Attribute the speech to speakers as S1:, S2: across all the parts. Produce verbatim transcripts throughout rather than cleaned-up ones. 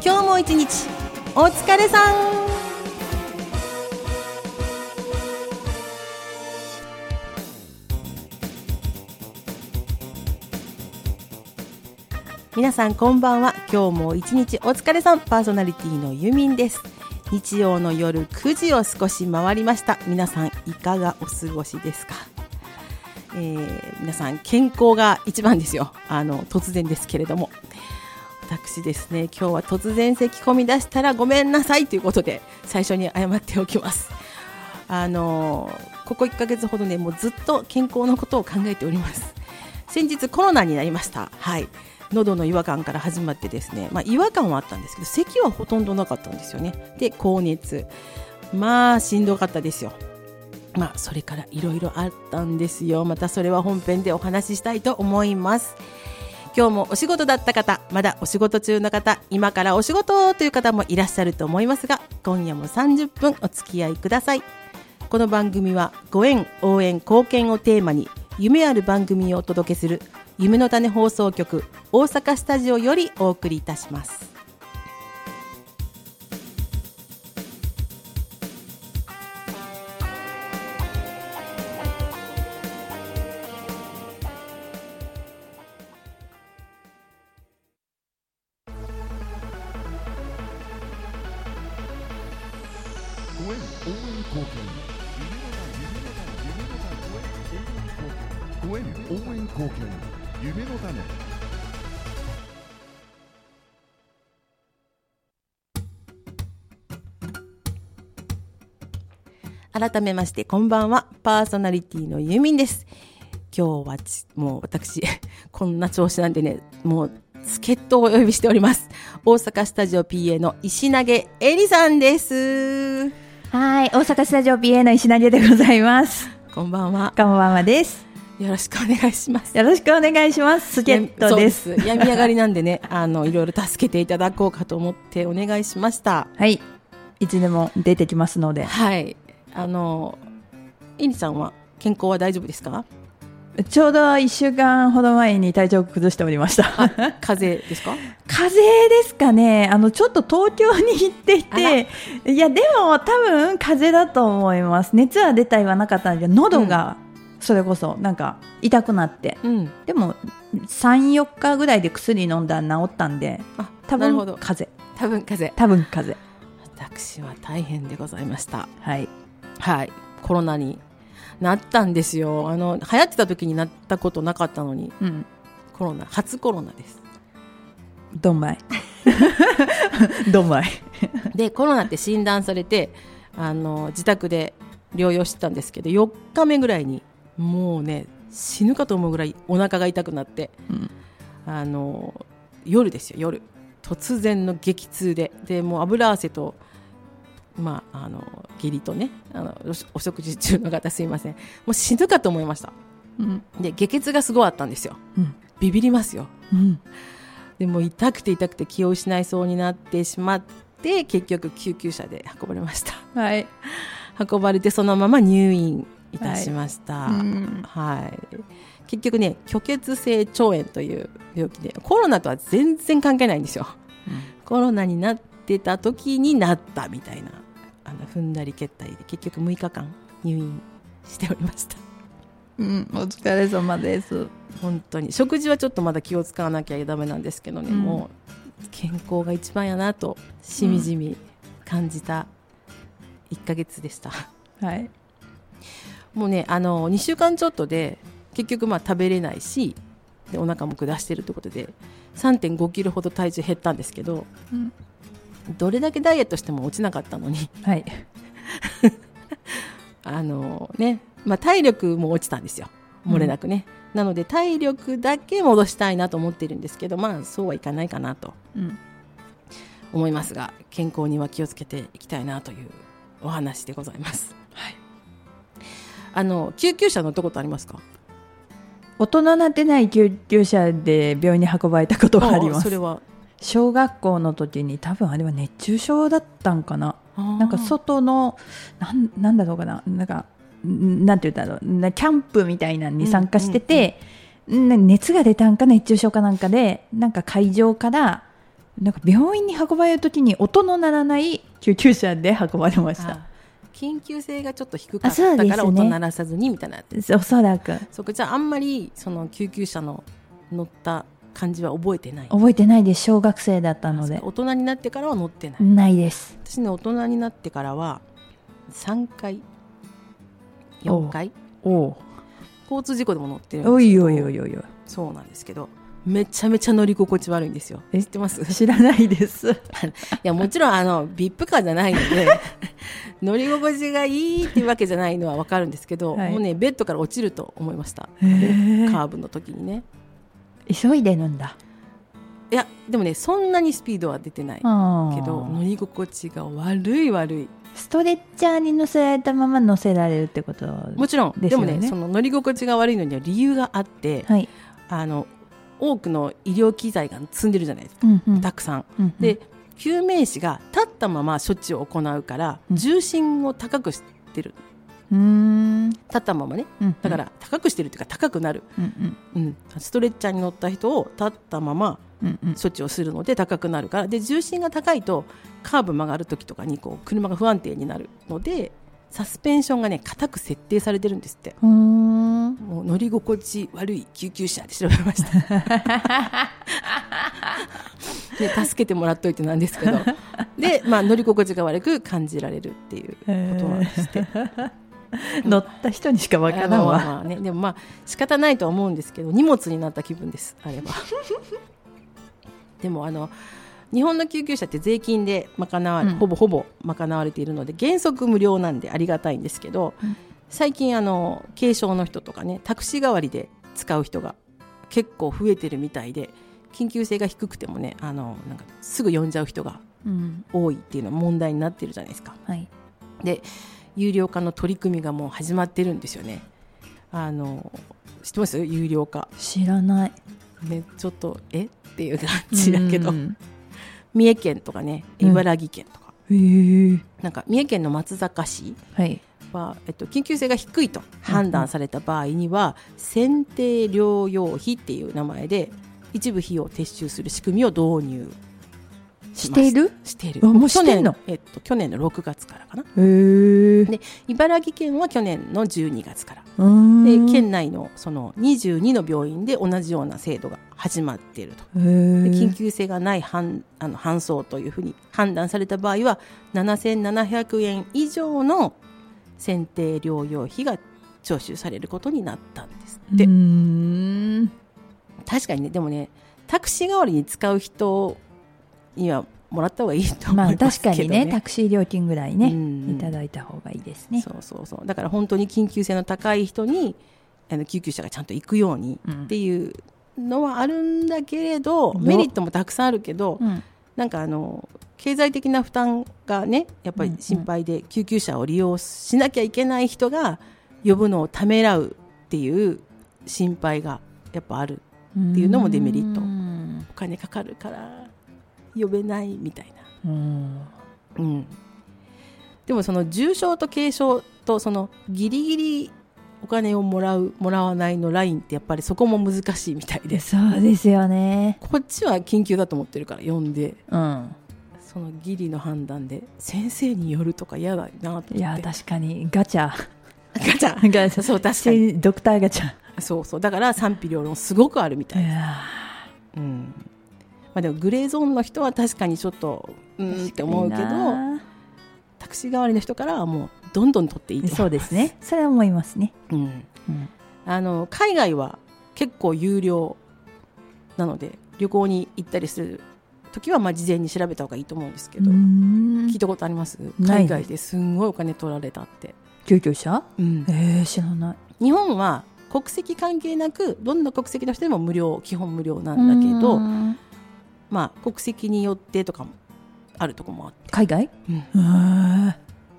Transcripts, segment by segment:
S1: 今日も一日お疲れさん。皆さんこんばんは。今日も一日お疲れさん。パーソナリティのゆみんです。日曜の夜くじを少し回りました。皆さんいかがお過ごしですか？えー、皆さん健康が一番ですよ。あの突然ですけれども、私ですね、今日は突然咳込み出したらごめんなさいということで最初に謝っておきます。あのここいっかげつほどね、もうずっと健康のことを考えております。先日コロナになりました。はい、喉の違和感から始まってですね、まあ、違和感はあったんですけど咳はほとんどなかったんですよね。で高熱、まあしんどかったですよ。まあそれからいろいろあったんですよ。またそれは本編でお話ししたいと思います。今日もお仕事だった方、まだお仕事中の方、今からお仕事という方もいらっしゃると思いますが、今夜もさんじゅっぷんお付き合いください。この番組はご縁、応援、貢献をテーマに夢ある番組をお届けする夢の種放送局大阪スタジオよりお送りいたします。
S2: ご縁応援貢献ご縁応援貢献夢の種。
S1: 改めましてこんばんは。パーソナリティのゆみんです。今日はちもう私こんな調子なんでね、もう助っ人をお呼びしております。大阪スタジオ ピーエー の石投えりさんです。
S3: はい、大阪スタジオ ピーエー の石投でございます。
S1: こんばんは。
S3: こんばんはです。
S1: よろしくお願いします。
S3: よろしくお願いします。助っ人です。
S1: そうです。病み上がりなんでね、あのいろいろ助けていただこうかと思ってお願いしました。
S3: はい、いつでも出てきますので。
S1: はい、あのえりさんは健康は大丈夫ですか？
S3: ちょうどいっしゅうかんほど前に体調を崩しておりました。
S1: 風邪ですか？
S3: 風邪ですかね。あのちょっと東京に行っていて、いやでも多分風邪だと思います。熱は出たりはなかったんで、喉がそれこそなんか痛くなって、うん、でもさん、よっかぐらいで薬飲んだら治ったんで、あ、多分風邪
S1: 多分風邪
S3: 多分風邪。
S1: 私は大変でございました。
S3: はい
S1: はい、コロナになったんですよ。あの流行ってた時になったことなかったのに、うん、コロナ初コロナです。
S3: どんまいどんまい
S1: でコロナって診断されて、あの自宅で療養してたんですけど、よっかめぐらいにもうね死ぬかと思うぐらいお腹が痛くなって、うん、あの夜ですよ、夜突然の激痛で、でもう油汗とまあ、あの下痢とね、あの お, お食事中の方すいません、もう死ぬかと思いました、うん、で下血がすごいあったんですよ、うん、ビビりますよ、うん、でも痛くて痛くて気を失いそうになってしまって、結局救急車で運ばれました、はい、運ばれてそのまま入院いたしました、はいうんはい、結局ね虚血性腸炎という病気で、コロナとは全然関係ないんですよ、うん、コロナになってた時になったみたいな、あの踏んだり蹴ったりで結局むいかかん入院しておりました、
S3: うん、お疲れ様です。
S1: 本当に食事はちょっとまだ気を使わなきゃダメなんですけどね、うん、もう健康が一番やなとしみじみ感じたいっかげつでした、うん、はい、もうねあのにしゅうかんちょっとで結局まあ食べれないし、でお腹も下してるということで さんてんごキロほど体重減ったんですけど、うん、どれだけダイエットしても落ちなかったのに、はい、あのね、まあ、体力も落ちたんですよ、漏れなくね、うん、なので体力だけ戻したいなと思ってるんですけど、まあそうはいかないかなと思いますが、健康には気をつけていきたいなというお話でございます、はい、あの救急車乗ったことありますか？
S3: 大人なってない救急車で病院に運ばれたことはあります。
S1: それは
S3: 小学校の時に多分あれは熱中症だったんかな、なんか外のなん、なんだろうかな、なんかなんて言ったの、キャンプみたいなのに参加してて、うんうんうん、熱が出たんか熱中症かなんかで、なんか会場からなんか病院に運ばれるときに音の鳴らない救急車で運ばれました。
S1: 緊急性がちょっと低かったから音鳴らさずにみたいな。
S3: おそらく
S1: そこじゃああんまりその救急車の乗った感じは覚えてない。
S3: 覚えてないです。小学生だったので。
S1: 大人になってからは乗ってない。
S3: ないです。
S1: 私ね、大人になってからはさんかいよんかい
S3: お
S1: 交通事故でも乗ってるんですけど。
S3: おいおいおいおいおい。
S1: そうなんですけど、めちゃめちゃ乗り心地悪いんですよ。知ってます？
S3: 知らないですい
S1: やもちろんあの ブイアイピー カーじゃないので乗り心地がいいっていうわけじゃないのは分かるんですけど、はい、もうねベッドから落ちると思いました。カーブの時にね。
S3: 急いでるんだ。
S1: いやでもねそんなにスピードは出てないけど乗り心地が悪い悪い。
S3: ストレッチャーに乗せられたまま乗せられるってことですよね。
S1: もちろんでもねその乗り心地が悪いのには理由があって、はい、あの多くの医療機材が積んでるじゃないですか、うんうん、たくさん、うんうん、で救命士が立ったまま処置を行うから、うん、重心を高くしてる。うーん立ったままね、うんうん、だから高くしてるっていうか高くなる、うんうんうん、ストレッチャーに乗った人を立ったまま処置をするので高くなるから、で重心が高いとカーブ曲がるときとかにこう車が不安定になるのでサスペンションがね硬く設定されてるんですって。うーんもう乗り心地悪い救急車で調べましたで助けてもらっといてなんですけどで、まあ、乗り心地が悪く感じられるっていうことなんですって
S3: 乗った人にしか分からんわ、
S1: まあね、でもまあ仕方ないとは思うんですけど荷物になった気分ですあればでもあの日本の救急車って税金で賄われ、うん、ほぼほぼ賄われているので原則無料なんでありがたいんですけど、うん、最近あの軽症の人とかねタクシー代わりで使う人が結構増えてるみたいで、緊急性が低くてもねあのなんかすぐ呼んじゃう人が多いっていうのは問題になってるじゃないですか、はい、で有料化の取り組みがもう始まってるんですよね。あの知ってます？有料化
S3: 知らない、
S1: ね、ちょっとえっていう感じだけど、うん三重県とかね茨城県とか、うん、なんか三重県の松阪市は、はいえっと、緊急性が低いと判断された場合には、うん、選定療養費っていう名前で一部費用を撤収する仕組みを導入します。
S3: している
S1: している
S3: もうしてんの？
S1: 去年、えっと、去年のろくがつからかな。へで茨城県は去年のじゅうにがつからで県内のそのにじゅうにの病院で同じような制度が始まっていると。で緊急性がない搬あの搬送というふうに判断された場合はななせんななひゃくえん以上の選定療養費が徴収されることになったんですって。うーん確かにねでもねタクシー代わりに使う人にはもらった方がいいと思いますけどね。まあ、確かにね
S3: タクシー料金ぐらいねいただいた方がいいですね。
S1: そうそうそうだから本当に緊急性の高い人にあの救急車がちゃんと行くようにっていうのはあるんだけれど、うん、メリットもたくさんあるけど、うん、なんかあの経済的な負担がねやっぱり心配で救急車を利用しなきゃいけない人が呼ぶのをためらうっていう心配がやっぱあるっていうのもデメリット。お金かかるから呼べないみたいな、うんうん、でもその重症と軽症とそのギリギリお金をもらうもらわないのラインってやっぱりそこも難しいみたいで。
S3: そうですよね。
S1: こっちは緊急だと思ってるから呼んで、うん、そのギリの判断で先生によるとか嫌だなと思って。い
S3: や確かにガチャ
S1: ガチャガチャそう確かに
S3: ドクターガチャ
S1: そうそうだから賛否両論すごくあるみたいです。いや、うんまあ、でもグレーゾーンの人は確かにちょっとうんって思うけどタクシー代わりの人からはもうどんどん取っていいと思います。
S3: そうですねそれは思いますね、うんうん、
S1: あの海外は結構有料なので旅行に行ったりするときはまあ事前に調べた方がいいと思うんですけど、聞いたことあります？海外ですんごいお金取られたって
S3: 救急車、うん、えー、知らない。
S1: 日本は国籍関係なくどんな国籍の人でも無料基本無料なんだけど、まあ、国籍によってとかもあるところもあって。
S3: 海外、うんうん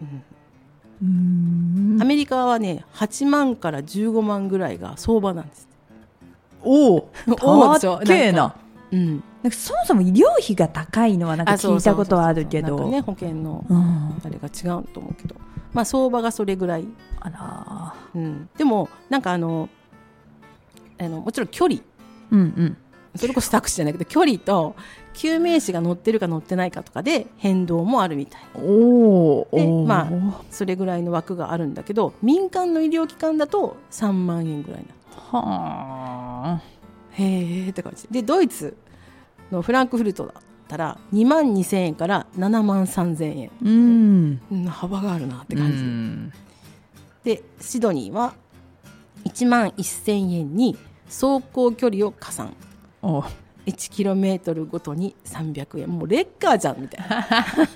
S1: うん、アメリカはねはちまんからじゅうごまんぐらいが相場なんです。
S3: おお高えな。うん、なんかそもそも医療費が高いのはなんか聞いたことはあるけど、
S1: ね、保険のあれが違うと思うけど、まあ、相場がそれぐらい。
S3: あら、
S1: うん、でもなんかあのあのもちろん距離、うんうん、それこそタクシーじゃないけど距離と救命士が乗ってるか乗ってないかとかで変動もあるみたい
S3: おー
S1: で、
S3: おー
S1: まあ、それぐらいの枠があるんだけど、民間の医療機関だとさんまんえんぐらいな
S3: はあ
S1: へーって感じで、ドイツのフランクフルトだったらにまんにせんえんからななまんさんぜんえん、
S3: うん
S1: うん、幅があるなって感じ、
S3: うん
S1: でシドニーはいちまんせんえんに走行距離を加算、
S3: お
S1: いちキロメートル ごとにさんびゃくえん、もうレッカーじゃんみたいな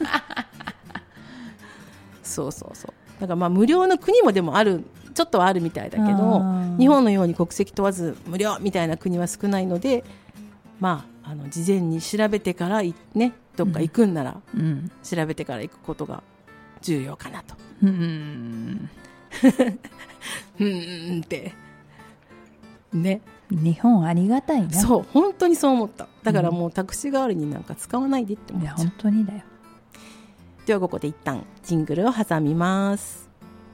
S1: そうそうそう、だからまあ無料の国もでもある、ちょっとはあるみたいだけど、日本のように国籍問わず無料みたいな国は少ないので、まあ、あの事前に調べてからい、ね、どっか行くんなら、
S3: うん
S1: 調べてから行くことが重要かなと。
S3: うん
S1: うーんってね、
S3: 日本ありがたいな。
S1: そう本当にそう思った。だからもうタクシー代わりになんか使わないでって思っちゃう。
S3: いや本当にだよ。
S1: ではここで一旦ジングルを挟みます。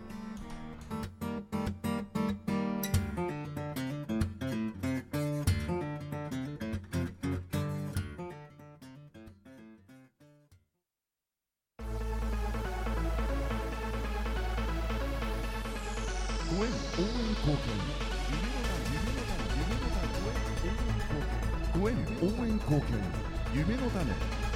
S2: ごえん応援貢献夢の種ごえん応援貢献夢の種。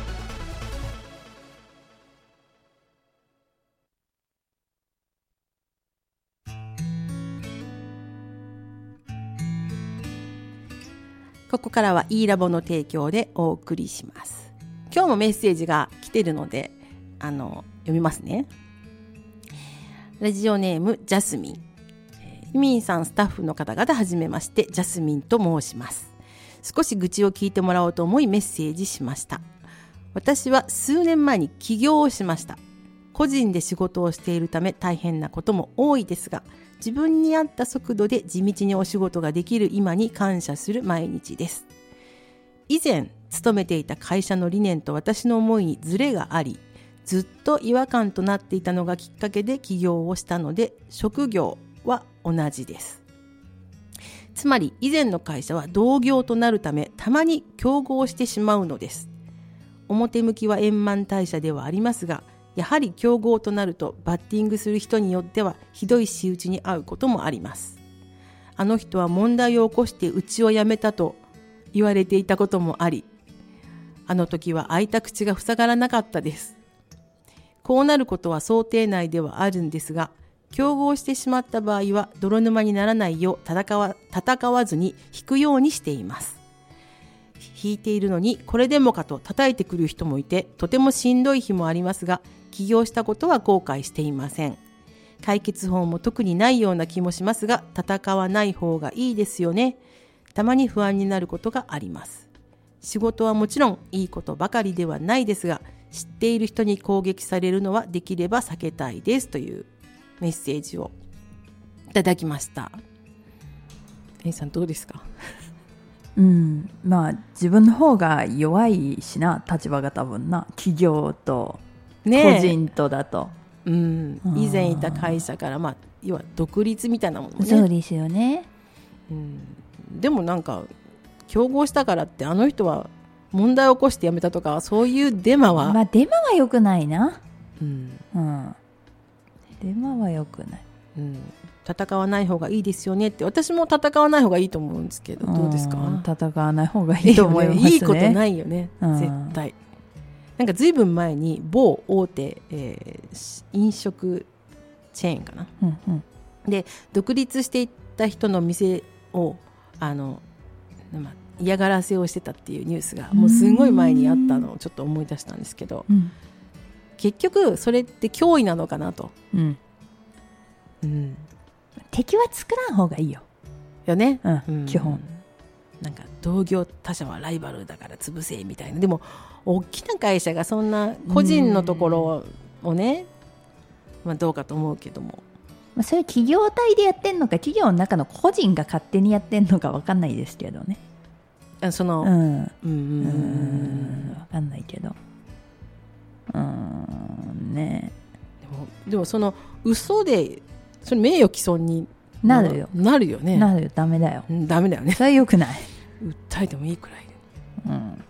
S1: ここからは E ラボの提供でお送りします。今日もメッセージが来てるのであの読みますね。ラジオネームジャスミン、ユミンさんスタッフの方々はじめまして、ジャスミンと申します。少し愚痴を聞いてもらおうと思いメッセージしました。私は数年前に起業をしました。個人で仕事をしているため大変なことも多いですが、自分に合った速度で地道にお仕事ができる今に感謝する毎日です。以前勤めていた会社の理念と私の思いにズレがあり、ずっと違和感となっていたのがきっかけで起業をしたので、職業は同じです。つまり以前の会社は同業となるため、たまに競合してしまうのです。表向きは円満退社ではありますが、やはり競合となるとバッティングする人によってはひどい仕打ちに遭うこともあります。あの人は問題を起こしてうちを辞めたと言われていたこともあり、あの時は開いた口が塞がらなかったです。こうなることは想定内ではあるんですが、競合してしまった場合は泥沼にならないよう戦わ、戦わずに引くようにしています。引いているのにこれでもかと叩いてくる人もいて、とてもしんどい日もありますが、起業したことは後悔していません。解決法も特にないような気もしますが、戦わない方がいいですよね。たまに不安になることがあります。仕事はもちろんいいことばかりではないですが、知っている人に攻撃されるのはできれば避けたいですというメッセージをいただきました。Aさんどうですか？
S3: うん、まあ自分の方が弱いしな、立場が多分な、企業と個人とだと、
S1: ね、うん、以前いた会社から、まあ、要は独立みたいなものね。
S3: そうですよね、
S1: うん、でもなんか競合したからってあの人は問題を起こして辞めたとか、そういうデマは、
S3: まあデマは良くないな、
S1: うん
S3: うん、デマは良くない、
S1: うん、戦わない方がいいですよねって。私も戦わない方がいいと思うんですけど、どうですか？
S3: 戦わない方がいいと思いますね。
S1: いいことないよね、
S3: うん、
S1: 絶対。なんかずいぶん前に某大手、えー、飲食チェーンかな、
S3: うんうん、
S1: で独立していった人の店をあの、まあ、嫌がらせをしてたっていうニュースがもうすごい前にあったのをちょっと思い出したんですけど、
S3: うん、
S1: 結局それって脅威なのかなと、
S3: うんうん、敵は作らん方がいいよ
S1: よね、
S3: うん
S1: うん、
S3: 基本
S1: なんか同業他社はライバルだから潰せみたいな。でも大きな会社がそんな個人のところをね、まあ、どうかと思うけども、
S3: まあ、それ企業体でやってんのか企業の中の個人が勝手にやってんのか分かんないですけどね。
S1: あその、
S3: うん、
S1: うんうん
S3: 分かんないけど、うんね。
S1: でも、でもその嘘でそれ名誉毀損に
S3: なるよ
S1: なるよね。
S3: なるよ、ダメだよ、
S1: うん、ダメだよね。
S3: それは良くない。
S1: 訴えてもいいくらい、
S3: うん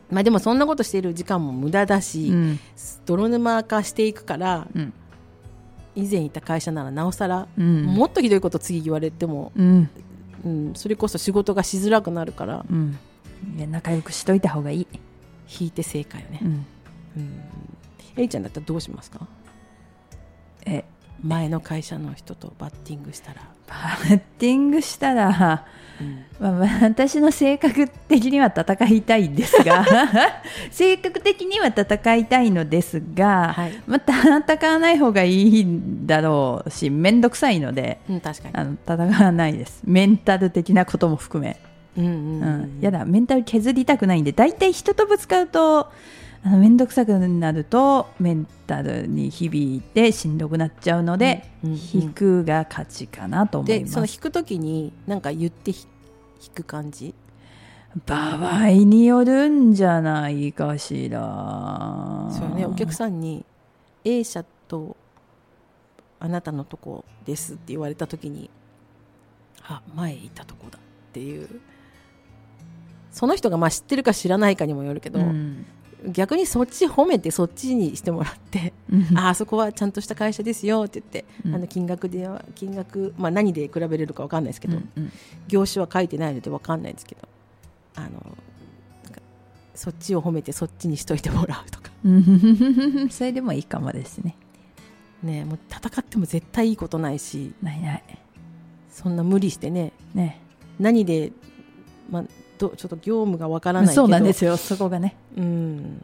S1: まあ、でもそんなことしている時間も無駄だし、うん、泥沼化していくから、うん、以前いた会社ならなおさら、うん、もっとひどいこと次言われても、うんうん、それこそ仕事がしづらくなるから、うん、
S3: いや仲良くしといた方がいい。
S1: 引いて正解よね、うんうん、えりちゃんだったらどうしますか？え前の会社の人とバッティングしたら
S3: バッティングしたら、うんまあ、私の性格的には戦いたいんですが性格的には戦いたいのですが、はいまあ、戦わない方がいいんだろうし面倒くさいので、うん、確かにあの戦わないです。メンタル的なことも含め、うんうんうんうん、やだメンタル削りたくないんで、だいたい人とぶつかるとあの面倒くさくなるとメンタルに響いてしんどくなっちゃうので、うんうんうん、引くが勝ちかなと思います。
S1: でその引くときに何か言って引く感じ、
S3: 場合によるんじゃないかしら。
S1: そうね、お客さんに A 社とあなたのとこですって言われたときに、あ前いたとこだっていう、その人がまあ知ってるか知らないかにもよるけど、うん逆にそっち褒めてそっちにしてもらってああそこはちゃんとした会社ですよって言って、うん、あの金額では金額、まあ、何で比べれるか分かんないですけど、うんうん、業種は書いてないので分かんないですけど、あのそっちを褒めてそっちにしといてもらうとか
S3: それでもいいかもですね。
S1: ねもう戦っても絶対いいことないし、
S3: ないない
S1: そんな無理して ね, ね何で、まあちょっと業務がわからないけど、
S3: そうなんですよそこがね、
S1: うん、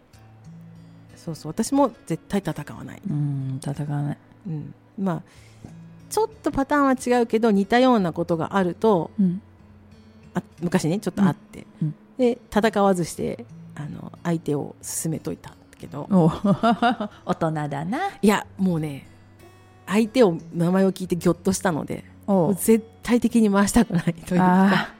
S1: そうそう私も絶対戦わない、
S3: うん、戦わない、
S1: うん、まあちょっとパターンは違うけど似たようなことがあると、うん、あ昔ねちょっとあって、うんうん、で戦わずしてあの相手を進めといたんだけど
S3: 大人だな。
S1: いやもうね相手を名前を聞いてギョッとしたのでもう絶対的に回したくないというか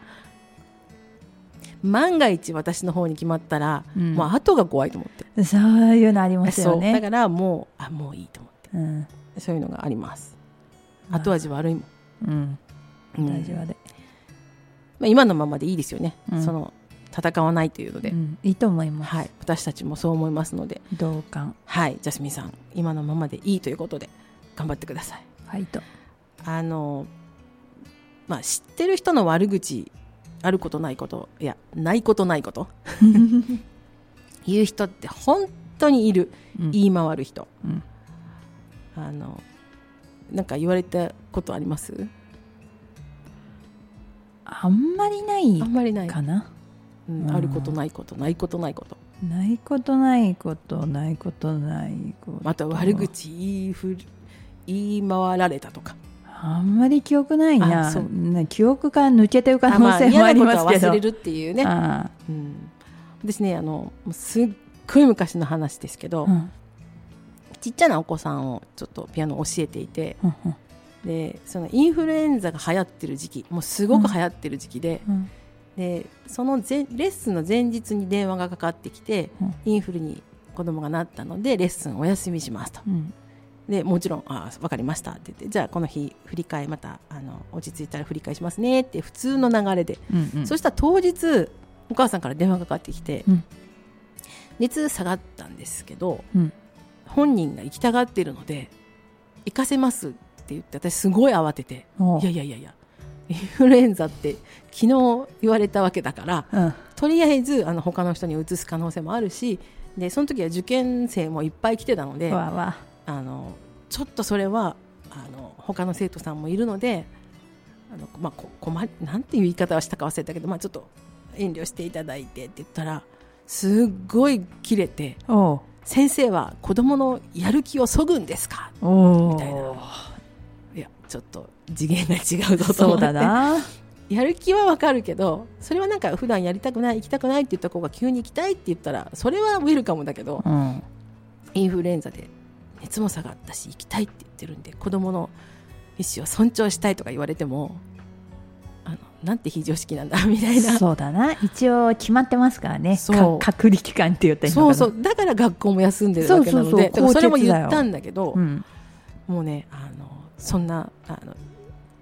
S1: 万が一私の方に決まったら、うん、もう後が怖いと思って、
S3: そういうのありますよね。
S1: そうだからもうあもういいと思って、うん、そういうのがあります。後味悪いもん、うん
S3: うん、後味悪い、
S1: まあ、今のままでいいですよね、うん、その戦わないというので、うん、
S3: いいと思います、
S1: はい、私たちもそう思いますので
S3: 同感。
S1: はいジャスミンさん今のままでいいということで頑張ってください。
S3: はいと
S1: あの、まあ、知ってる人の悪口あることないこといやないことないこと言う人って本当にいる、うん、言い回る人、うん、あのなんか言われたことあります？
S3: あんまりない
S1: あんまりない
S3: かな、
S1: うんうん、あることないことないことないこと
S3: ないことないことないことないこと
S1: また悪口言いふ言い回られたとか
S3: あんまり記憶ないな。ね記憶が抜けてる可能性もありますけど、まあ、嫌なことは
S1: 忘れるっていうね。あ、うん、ですねあのすっごい昔の話ですけど、うん、ちっちゃなお子さんをちょっとピアノを教えていて、うんうん、でそのインフルエンザが流行ってる時期もうすごく流行ってる時期で、うん、でその前レッスンの前日に電話がかかってきて、うん、インフルに子供がなったのでレッスンお休みしますと、うんでもちろんあ分かりましたって言ってじゃあこの日振り替えまたあの落ち着いたら振り替えしますねって普通の流れで、うんうん、そしたら当日お母さんから電話がかかってきて、うん、熱下がったんですけど、うん、本人が行きたがっているので行かせますって言って私すごい慌てていやいやいやいやインフルエンザって昨日言われたわけだから、うん、とりあえずあの他の人にうつす可能性もあるしでその時は受験生もいっぱい来てたのでわわあのちょっとそれはあの他の生徒さんもいるのであの、まあ、こ困りなんていう言い方はしたか忘れたけど、まあ、ちょっと遠慮していただいてって言ったらすっごいキレて先生は子供のやる気をそぐんですかみたいないやちょっと次元が違うぞと思ってそうだなやる気はわかるけどそれはなんか普段やりたくない行きたくないって言った子が急に行きたいって言ったらそれはウェルカムだけど、うん、インフルエンザで熱も下がったし行きたいって言ってるんで子供の意思を尊重したいとか言われてもあのなんて非常識なんだみたいな。
S3: そうだな一応決まってますからねそう隔離期間って言ったらいいのかな。
S1: そうそうだから学校も休んでるわけなのでそうそうそうだからそれも言ったんだけど、うん、もうねあのそんなあの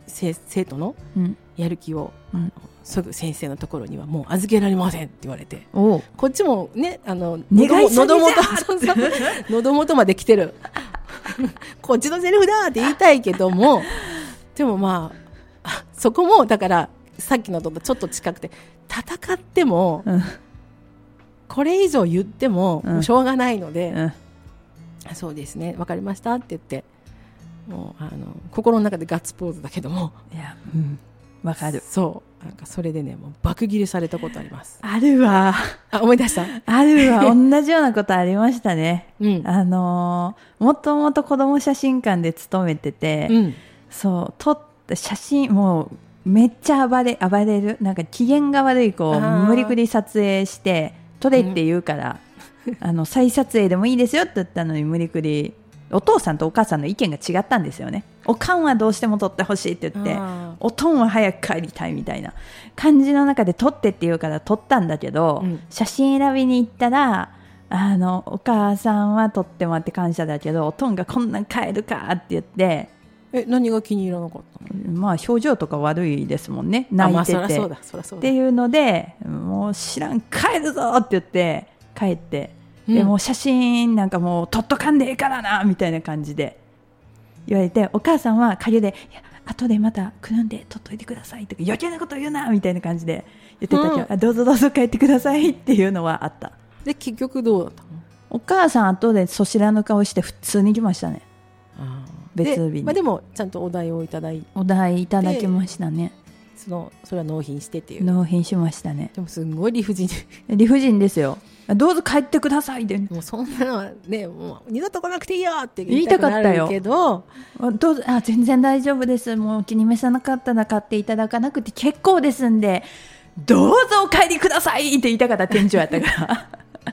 S1: 生徒の
S3: うん
S1: やる気を、
S3: うん
S1: あのすぐ先生のところにはもう預けられませんって言われて、
S3: おう
S1: こっちもねあの
S3: 願い下げじゃ
S1: 喉元そうそう喉元まで来てるこっちのセリフだって言いたいけどもでもまああそこもだからさっきのとちょっと近くて戦っても、
S3: うん
S1: これ以上言っても、
S3: うん
S1: もうしょうがないので、
S3: うん
S1: そうですね分かりましたって言ってもうあの心の中でガッツポーズだけども
S3: いやうんわかる
S1: そうなんかそれでねもう爆切れされたことあります。
S3: あるわ
S1: あ思い出した、
S3: あるわ同じようなことありましたね
S1: うん
S3: あのーもともと子ども写真館で勤めてて、
S1: うん、
S3: そう撮った写真もうめっちゃ暴れ暴れるなんか機嫌が悪い子を
S1: あー
S3: 無理くり撮影して撮れって言うから、あの再撮影でもいいですよって言ったのに無理くりお父さんとお母さんの意見が違ったんですよね。おかんはどうしても撮ってほしいって言って
S1: あ
S3: おとんは早く帰りたいみたいな感じの中で撮ってって言うから撮ったんだけど、
S1: うん
S3: 写真選びに行ったらあのお母さんは撮ってもらって感謝だけどおとんがこんなん帰るかって言って
S1: え何が気に入らなかったの？
S3: まあ表情とか悪いですもんね
S1: あまあ
S3: 泣いてて、
S1: そりゃそうだそりゃそうだ
S3: っていうのでもう知らん帰るぞって言って帰ってで
S1: うん
S3: もう写真なんかもう撮っとかんでええからなみたいな感じで言われてお母さんは陰でいや後でまた来るんで撮っといてくださいとか余計なこと言うなみたいな感じで言ってたけど、
S1: うん
S3: あどうぞどうぞ帰ってくださいっていうのはあった。
S1: で結局どうだったの？
S3: お母さん後でそしらぬ顔して普通に来ましたね。
S1: あ
S3: 別日に
S1: で、まあ、でもちゃんとお題をいただいて
S3: お題いただきましたね。
S1: そのそれは納品してっていう
S3: 納品しましたね。
S1: でもすごい理不尽
S3: 理不尽ですよ。どうぞ帰ってくださいって
S1: もうそんなのはねもう二度と来なくていいよって
S3: 言いたかったよ
S1: 言いたくなるけど
S3: どうぞあ全然大丈夫ですもうお気に召さなかったら買っていただかなくて結構ですんでどうぞお帰りくださいって言いたかった店長やったから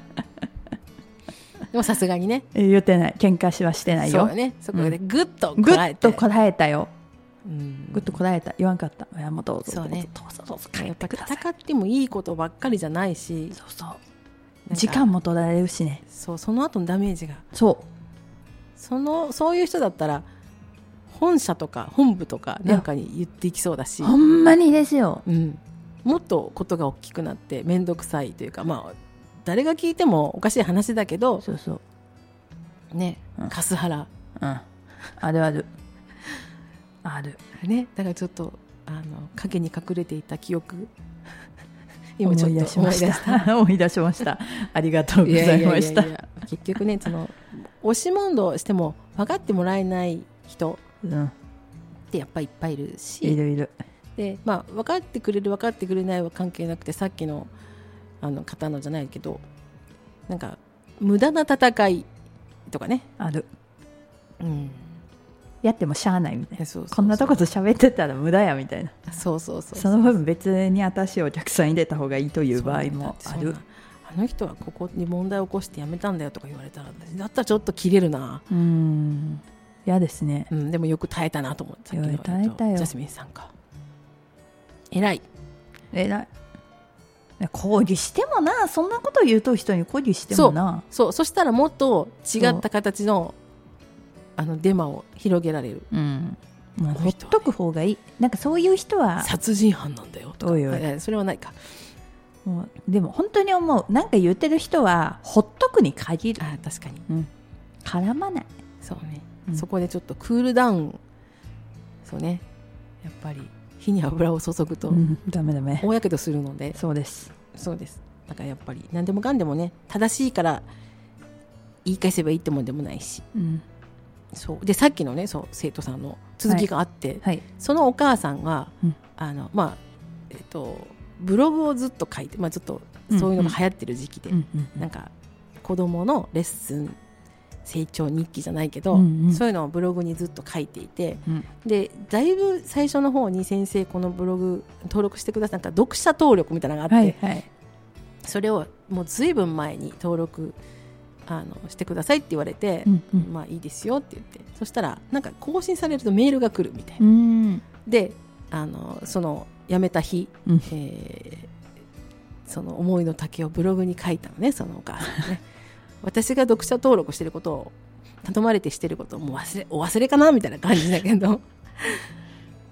S1: でもさすがにね
S3: 言ってない喧嘩しはしてないよ
S1: そうよねそこでグッとこ
S3: ぐ
S1: らえて、
S3: っとこらえたよ
S1: うん
S3: ぐっとこらえた言わんかったいやもうどうぞ
S1: そうね
S3: どうぞどうぞ帰っ
S1: やっぱ
S3: てください
S1: 戦ってもいいことばっかりじゃないし
S3: そうそう
S1: なんか
S3: 時間も取られるしね
S1: そうその後のダメージが
S3: そ
S1: そのそういう人だったら本社とか本部とかなんかに言っていきそうだし
S3: うほんまにですよ
S1: うん、もっとことが大きくなって面倒くさいというか、まあ、誰が聞いてもおかしい話だけど、
S3: そうそう
S1: ね
S3: うん
S1: カスハラ、
S3: うんあるあるある
S1: ね、だからちょっとあの影に隠れていた記憶今ちょっと
S3: 思い出しまし
S1: 思い出した
S3: た思い出しましたありがとうございました
S1: やややや結局ねその押し問答しても分かってもらえない人
S3: うん
S1: ってやっぱりいっぱいいるし
S3: いるいる
S1: で、まあ、分かってくれる分かってくれないは関係なくてさっきのあの方のじゃないけどなんか無駄な戦いとかね、
S3: ある
S1: うん、
S3: やってもしゃあないみたいな
S1: そうそうそう
S3: こんなとこと喋ってたら無駄やみたいな
S1: そうそうそう
S3: その部分別に私をお客さん入れた方がいいという場合もある
S1: そうなんだあの人はここに問題を起こして辞めたんだよとか言われたらだったらちょっと切れるな、
S3: うん嫌ですね
S1: うん、でもよく耐えたなと思ってさっきの
S3: よく耐えたよ
S1: ジャスミンさんか偉い
S3: えらい抗議してもなそんなこと言うと人に抗議してもな
S1: そうそしたらもっと違った形のあのデマを広げられる
S3: うんもうほっ
S1: あの人はね
S3: とく方がいいなんかそういう人は
S1: 殺人犯なんだよとか
S3: おいおい
S1: いやそれはないか
S3: もうでも本当に思うなんか言ってる人はほっとくに限る
S1: あ確かに
S3: うん絡まない
S1: そうね、
S3: うん
S1: そこでちょっとクールダウンそうねやっぱり火に油を注ぐと
S3: うんダメダメ
S1: 大やけどするので、
S3: そうです
S1: そうですだからやっぱり何でもかんでもね正しいから言い返せばいいってもんでもないし
S3: うん
S1: そうでさっきのねそう生徒さんの続きがあって、
S3: はい
S1: そのお母さんが、
S3: うん
S1: あのまあえっとブログをずっと書いて、まあ、ちょっとそういうのが流行ってる時期で、
S3: うんうんうん
S1: なんか子供のレッスン成長日記じゃないけど、
S3: うんうん
S1: そういうのをブログにずっと書いていて
S3: うん
S1: でだいぶ最初の方に先生このブログ登録してくださいなんか読者登録みたいなのがあって、
S3: はいはい
S1: それをもうずいぶん前に登録あのしてくださいって言われて、
S3: うんうん
S1: まあいいですよって言ってそしたらなんか更新されるとメールが来るみたいな、
S3: うん
S1: であのその辞めた日、
S3: うん
S1: えーその思いの丈をブログに書いたのねそのお母さんがね私が読者登録してることを頼まれてしてることをもう忘れお忘れかなみたいな感じだけど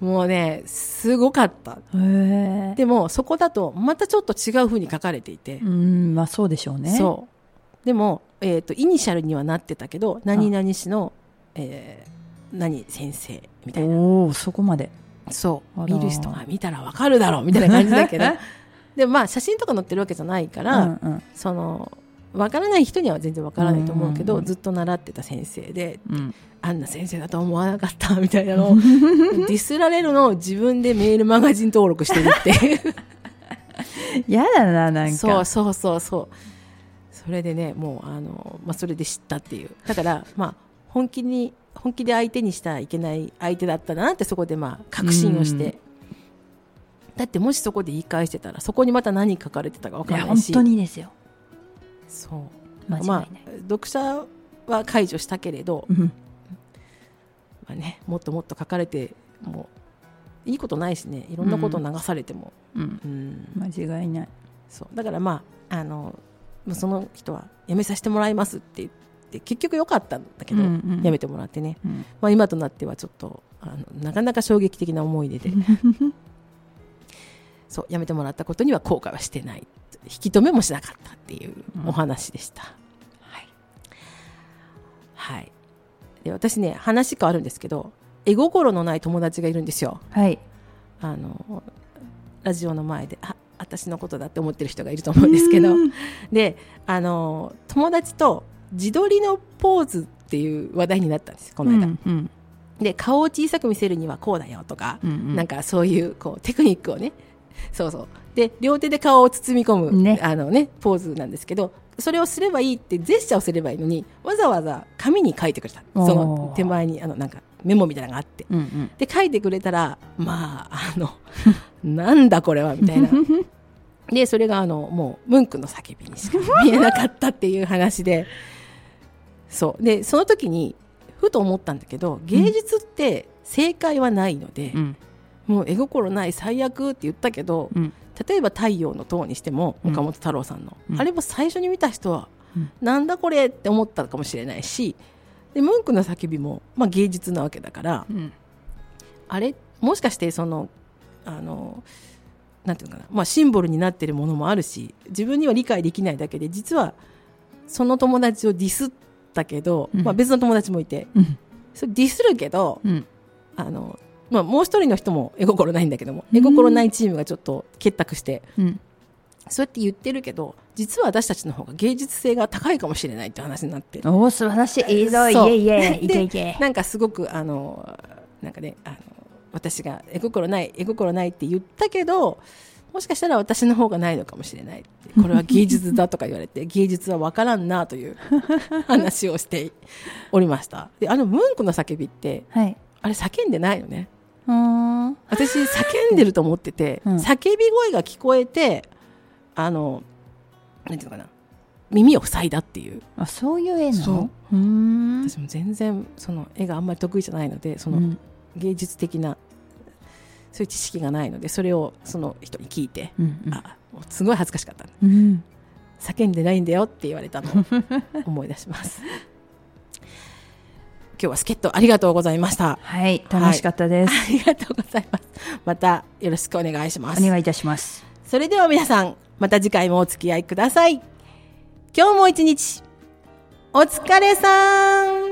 S1: もうねすごかった。
S3: へ
S1: でもそこだとまたちょっと違う風に書かれていて、
S3: うん、まあそうでしょうね。
S1: そうでも、えーと、イニシャルにはなってたけど何々氏の、えー、何先生みたいな。
S3: おー、そこまで。
S1: そう見る人が見たらわかるだろうみたいな感じだけどでもまあ写真とか載ってるわけじゃないから、
S3: うんうん、そ
S1: のわからない人には全然わからないと思うけど、
S3: うんうんうん、
S1: ずっと習ってた先生で、
S3: うん、
S1: あんな先生だと思わなかったみたいなのをディスられるのを自分でメールマガジン登録してるっていう
S3: やだな、なんか
S1: そうそうそうそう、それでねもうあの、まあ、それで知ったっていう。だからまあ本気に本気で相手にしたらいけない相手だったなってそこでまあ確信をして、うん、だってもしそこで言い返してたらそこにまた何書かれてたか分からないし。
S3: いや本当にですよ。
S1: そう
S3: 間違いない、
S1: まあ、読者は解除したけれど、
S3: うん、
S1: まあね、もっともっと書かれてもいいことないしね、いろんなこと流されても、
S3: うんうん、間違いない。
S1: そうだからまああのその人は辞めさせてもらいますって言って結局良かったんだけど、うんうん、辞めてもらってね、うんまあ、今となってはちょっとあのなかなか衝撃的な思い出でそう辞めてもらったことには後悔はしてない、引き止めもしなかったっていうお話でした、うんはいはい、で私ね話変わるんですけど絵心のない友達がいるんですよ、
S3: はい、
S1: あのラジオの前であ私のことだって思ってる人がいると思うんですけどであの友達と自撮りのポーズっていう話題になったんですこの間、うんうん、で顔を小さく見せるにはこうだよとか、うんうん、なんかそういう、こうテクニックをねそうそうで両手で顔を包み込む、ねあのね、ポーズなんですけど、それをすればいいってジェスチャーをすればいいのにわざわざ紙に書いてくれた。その手前にあのなんかメモみたいなのがあって、うんうん、で書いてくれたらまああのなんだこれはみたいなでそれがあのもうムンクの叫びにしか見えなかったっていう話でそうでその時にふと思ったんだけど、芸術って正解はないので、うん、もう絵心ない最悪って言ったけど、うん、例えば太陽の塔にしても岡本太郎さんの、うん、あれも最初に見た人は、うん、なんだこれって思ったかもしれないし、でムンクの叫びも、まあ、芸術なわけだから、うん、あれもしかしてそのあのなんていうのかな、まあ、シンボルになっているものもあるし、自分には理解できないだけで実はその友達をディスったけど、うんまあ、別の友達もいて、うん、それディスるけど、うんあのまあ、もう一人の人も絵心ないんだけども、うん、絵心ないチームがちょっと結託して、うん、そうやって言ってるけど実は私たちの方が芸術性が高いかもしれないって話になって、
S3: おー素晴らしい、いいぞ、いえいえいけいけ、
S1: なんかすごくあのなんかねあの私が絵心ない絵心ないって言ったけどもしかしたら私の方がないのかもしれないって、これは芸術だとか言われて芸術は分からんなという話をしておりました。であのムンクの叫びって、はい、あれ叫んでないよね。うーん私叫んでると思ってて、うん、叫び声が聞こえてあのなんていうのかな耳を塞いだっていう、
S3: あそういう絵なの。
S1: そううーん私も全然その絵があんまり得意じゃないのでその、うん芸術的なそういう知識がないのでそれをその人に聞いて、うんうん、あもうすごい恥ずかしかった、うん、叫んでないんだよって言われたのを思い出します今日は助っ人ありがとうございました。
S3: はい楽しかったです、
S1: はい、ありがとうございます。またよろしくお願いします。
S3: お願いいたします。
S1: それでは皆さんまた次回もお付き合いください。今日も一日お疲れさん。